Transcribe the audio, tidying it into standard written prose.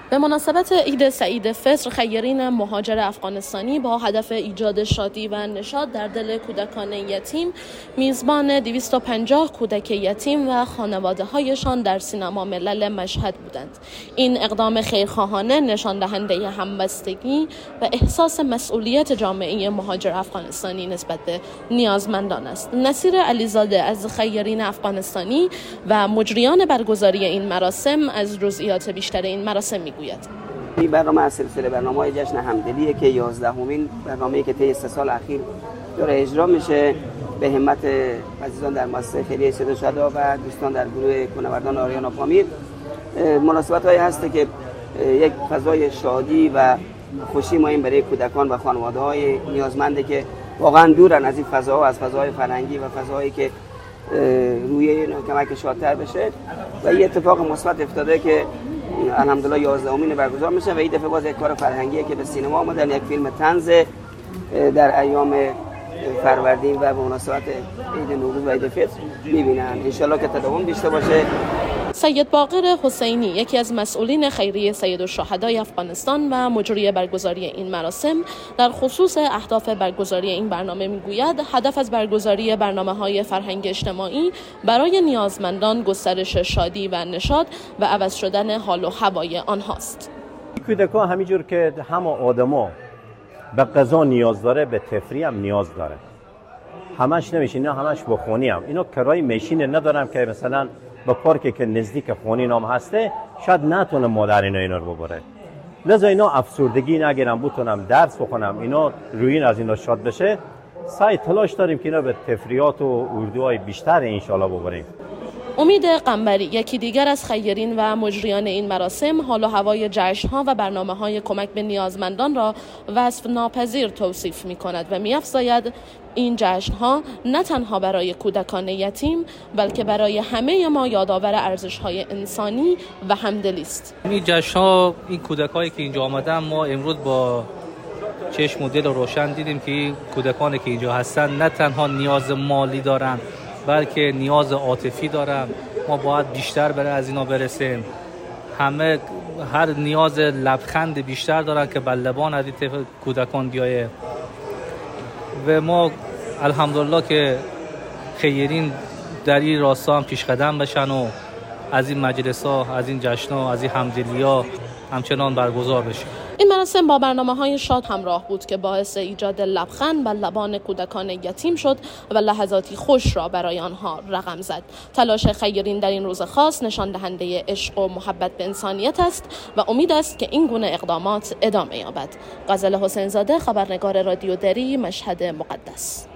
به مناسبت عید سعید فطر، خیرین مهاجر افغانستانی با هدف ایجاد شادی و نشاط در دل کودکان یتیم میزبان 250 کودک یتیم و خانواده‌هایشان در سینما ملل مشهد بودند. این اقدام خیرخواهانه نشان دهنده همبستگی و احساس مسئولیت جامعه مهاجر افغانستانی نسبت به نیازمندان است. نصیر علیزاده از خیرین افغانستانی و مجریان برگزاری این مراسم از جزئیات بیشتر این مراسم میگوید. این برنامه از سلسله برنامه‌های جشن همدلیه که 11مین برنامه‌ای که طی 3 سال اخیر داره اجرا میشه به همت عزیزان در مؤسسه خیریه سید الشهدا و دوستان در گروه کوهنوردان آریانا پامیر. مناسبت‌هایی هست که یک فضای شادی و خوشی مهم برای کودکان و خانواده‌های نیازمنده که واقعا دورن از این فضاها، از فضاهای فرهنگی و فضاهایی که روی کمک شادتر بشه و یه اتفاق مثبت افتاده که الحمدلله 11مین برگزار میشه و این دفعه باز یک کار فرهنگیه که به سینما آمدن، یک فیلم طنز در ایام فروردین و به مناسبت عید نوروز و عید فطر میبینن. انشالله که تداوم داشته باشه. سید باقر حسینی، یکی از مسئولین خیریه سید الشهدای افغانستان و مجری برگزاری این مراسم، در خصوص اهداف برگزاری این برنامه میگوید هدف از برگزاری برنامه‌های فرهنگ اجتماعی برای نیازمندان گسترش شادی و نشاط و عوض شدن حال و هوای آنهاست. کودکان همینجور که همه آدما به غذا نیاز داره، به تفریح هم نیاز داره. همش نمیشه، اینا همش با خونی هم. اینا کرای ماشین ندارم که مثلا با پارکی که نزدیک خونی نام هسته شاید نتونه مادر اینا رو ببره. لذا اینا افسردگی نگیرم، بتونم درس بخونم، اینا روی از اینا شاد بشه. سعی تلاش داریم که اینا به تفریحات و اردوهای بیشتر انشالله ببریم. امید قنبری، یکی دیگر از خیرین و مجریان این مراسم، حال و هوای جشن‌ها و برنامه‌های کمک به نیازمندان را وصف ناپذیر توصیف می‌کند و می‌افزاید این جشن‌ها نه تنها برای کودکان یتیم بلکه برای همه ما یادآور ارزش‌های انسانی و همدلی است. این جشن‌ها، این کودکایی که اینجا آمدن، ما امروز با چشم و دل روشن دیدیم که این کودکانی که اینجا هستن نه تنها نیاز مالی دارن بلکه نیاز عاطفی دارن. ما باید بیشتر برای از اینا برسیم. همه هر نیاز لبخند بیشتر دارن که بر لبان از این کودکان بیایه و ما الحمدلله که خیرین در این راستا هم پیش قدم بشن و از این مجلس‌ها، از این جشن‌ها، از این همدلی‌ها همچنان برگزار بشه. این مراسم با برنامه‌های شاد همراه بود که باعث ایجاد لبخند بر لبان کودکان یتیم شد و لحظاتی خوش را برای آنها رقم زد. تلاش خیرین در این روز خاص نشان دهنده عشق و محبت به انسانیت است و امید است که این گونه اقدامات ادامه یابد. غزل حسین زاده، خبرنگار رادیو دری، مشهد مقدس.